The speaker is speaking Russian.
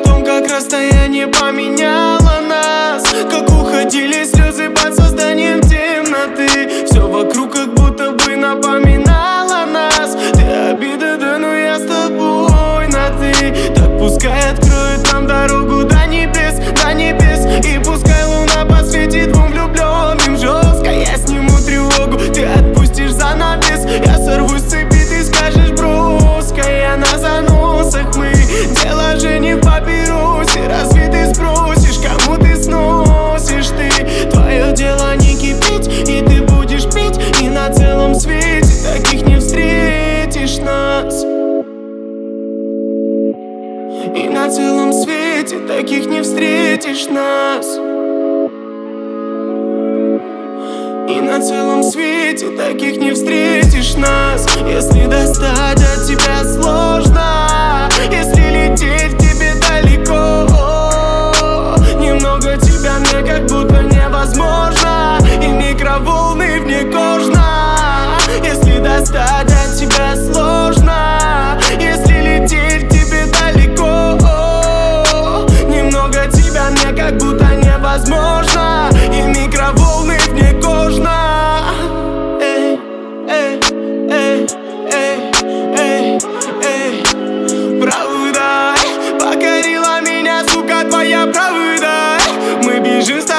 том, как расстояние поменяло нас, как уходили слезы под созданием темноты. Все вокруг как будто бы напоминало нас. Ты обида, да, но я с тобой на ты. Так пускай откроет нам дорогу до небес, до небес. И пускай луна посветит двум влюбленным жестко. Я сниму тревогу, ты отпустишь занавес. Я сорвусь с цепи, ты скажешь броско. Я на заносах, мы дело же не в папиросе. Разве ты спросишь, кому ты сносишь ты? Твое дело не кипеть, и ты будешь пить. И на целом свете таких не встретишь нас. И на целом свете таких не встретишь нас. И на целом свете таких не встретишь нас. Если достать от тебя сложно, если лететь к тебе далеко, немного тебя мне как будто невозможно. И микроволны вне кожно. Если достать от тебя сложно, если лететь к тебе далеко, немного тебя мне как будто невозможно. И микроволны вне кожно. Эй, эй, эй, эй, эй, эй. Правда покорила меня, сука, твоя правда. Мы бежим с